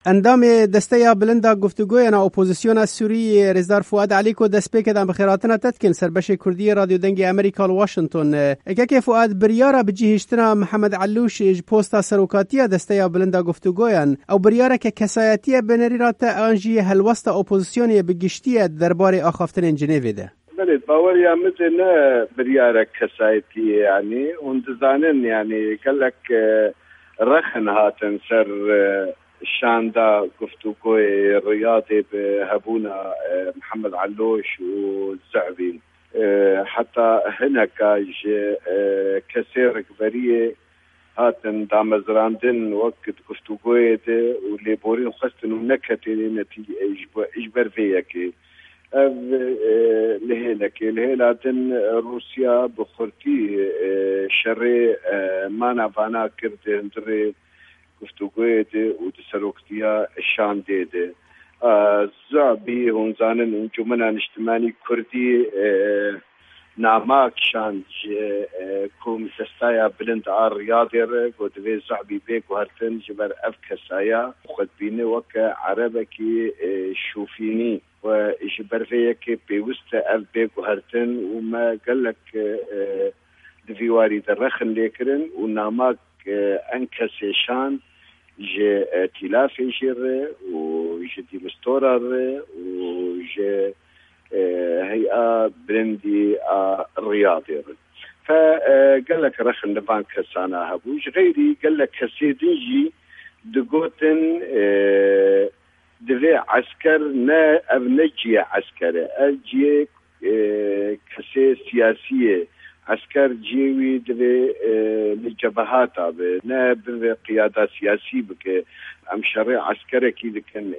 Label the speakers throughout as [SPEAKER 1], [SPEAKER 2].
[SPEAKER 1] اندام دسته بلندا گفتگوی اپوزیسیون سوری رزدار فؤاد علی کو دست پیکدان بخیراتنا تتکن سربش کردی رادیو دنگ امریکا واشنطن اگه فؤاد بریارا بجیهشتنا محمد علوش پوستا سروکاتیا دسته بلندا گفتگویان او بریارا که کسایتی بنری رات انجی هلوست اپوزیسیونی بگشتی درباره آخافتن جنیو ده
[SPEAKER 2] بله باور یا مثل بریارا کسایتی یعنی اون دزانن یعنی کلک رخن هاتن سر شاندا گفتگوی رياضي بهبونا محمد علوش والزعبي حتى هنا كاج كثير كبرية هاتن دامزراندن وقت گفتگوی ده واللي بورين خستن ونكتين نتيجة اجبر فيكي لهلاتن روسيا بخورتي شري مانا فانا كرد هندري گفتگوی ده و تسروکتیا شان ده زعبی هنزانن انجمن اجتماعی کردی ناماک شان کوم سستایا بلند آر ریاضر گودوی زعبی بیگ و هرتن جبر اف کسایا خود بینه وک عربکی شوفینی و جبر فيك بيوست اف بیگ و هرتن و ما قالك دفيواري درخن ليكرن و ناماک انکسیشان جه تلافي جره وجه دي مستورر وجه هيئة برندي الرياضي فقال لك رخن لبان كسانا هبوش غيري قال لك كسيدنجي دقوتن دفي عسكر نا ابنجي عسكر اجي كسي سياسية عسكر جيوي دبي للجبهات نا بقيادة سياسية بك ام شريع عسكري كي كان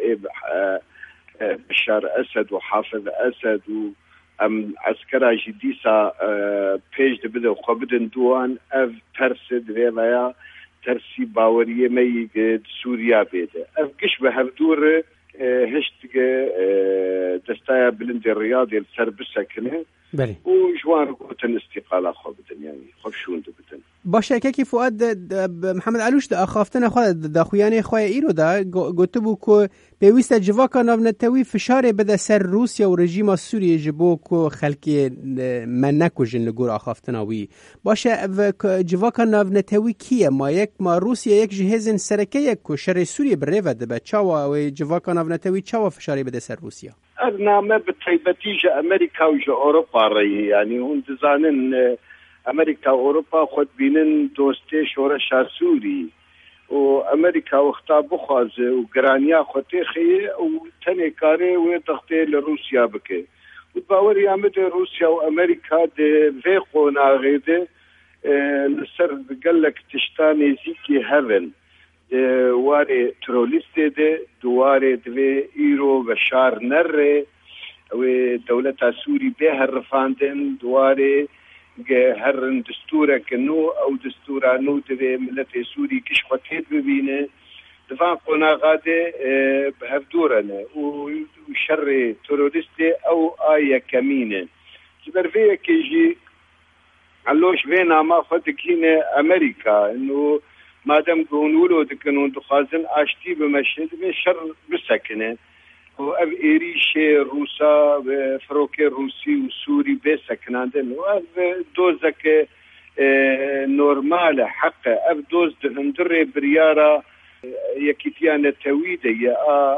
[SPEAKER 2] بشار اسد وحافظ اسد ام عسكرا جديسا بيج دبدا وخبدن دوان اف ترسد ويا ترسي باوريه مي سوريا بيده اف قش بهردور هشتك دستايا بلند الرياضي السربسة كنه
[SPEAKER 1] بله
[SPEAKER 2] وجوان قوتن استقالة خوبتن يعني خوب شون دبتن
[SPEAKER 1] باشه که فؤاد محمد علوش ده اخافتن خود ده خویانی خواه ایرو ده گوته بو که پیوست جواکا ناونتوی فشار بده سر روسیا و رژیم سوریه جبو که خلکی منکو جن لگور اخافتناوی باشه جواکا ناونتوی کیه ما روسیا یک جهازن سرکه یک که شر سوریه بره ده به چاوا و جواکا ناونتوی چاوا فشاری بده سر روسیا
[SPEAKER 2] نامه بتيبتيجة أمريكا وجا أوروبا رأي يعني هون دزانن أمريكا وأوروبا خد بينن دوستي شورشا سوري وأمريكا واختاب خاز وقرانيا خطيخي وتاني كاري ويضغطي لروسيا بكي وتباور يامد روسيا وأمريكا دي فيقونا غيدي لسر قالك تشتاني زيكي هفن دواري تروليستي دي دواري دوي ايرو بشار نره ودولة سوري بها الرفاندن دواري هرن دستورة كنو او دستورة نو دوي ملت سوري كشفتيد ببينه دفاع قونا غادي بهفدورنا وشر تروليستي او آية كمينة جبر فيها كيجي علوش بينا ما فتكين امريكا انه مادام قونولو دكنون دخازن اشتي بمشهد بشر بسكنه واب ايريشي روسا فروكي روسي وسوري بسكناندن واب دوزك نورمال حق اب دوز دهندري بريارا يكيتيانا تويده يا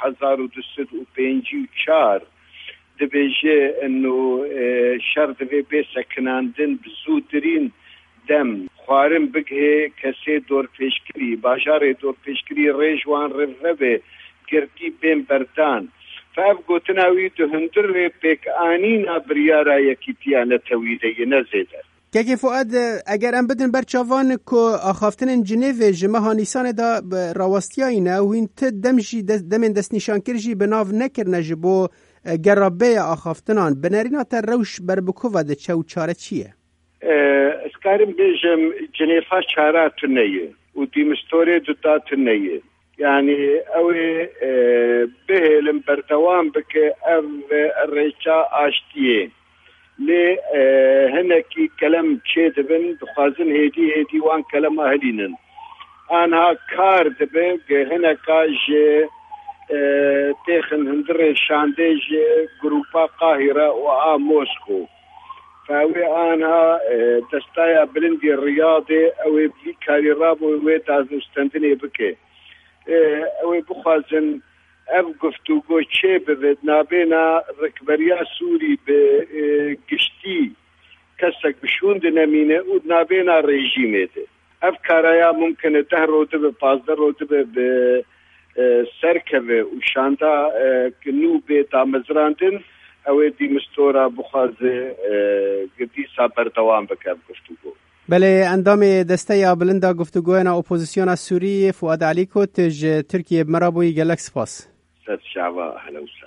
[SPEAKER 2] 2024 دبيجي انه شر دبي بسكناندن بزودرين دم خوارم بگه کسی دور پیشکری باجار دور پیشکری ریجوان رفبه گرتی بین بردان فاف گوتناوی تو هندر پیک آنینا بریارا یکیتیا نتویده نزیده
[SPEAKER 1] که فؤاد اگر ام بدن برچاوان کو آخافتن جنیو جمه هانیسان دا راوستیای نه و این دمجی دمن دست نشان کرجی بناو نکرنه جبو گرابه آخافتنان بنرینا تر روش بربکو ده چو چاره چیه؟
[SPEAKER 2] اسكارم بيجم جنيفا شارات النية ودي مستوري دوتات النية يعني اوي به لمبردوان بك او الريشا اشتيه لي هناكي كلام تشيدبن دخازن هيدي وان كلام اهلينن آنها کار دبه هنه کاج تخن هندر شاندج گروپا قاهرة و موسكو فاوي آنها دستايا بلندي الرياضي او بلي كاري رابو ويتازو استندني بكي او بخوازن اب گفتگو چه ببید نابینا رکبریا سوری به گشتی کسک بشوند نمینه او نابینا رژیمه ده اب کارایا ممکنه 10 رتبه 15 رتبه به سرکوه و شاندا کنو به تامزراندن او دی مستورا بخوازه گدی سابر دوام بکر گفتگو
[SPEAKER 1] بله اندام دسته یا بلندا گفتگوینا اپوزیسیون سوری فؤاد علی کو ترکیه مرابوی گلک سپاس
[SPEAKER 2] ست شعبا اهلا وسهلا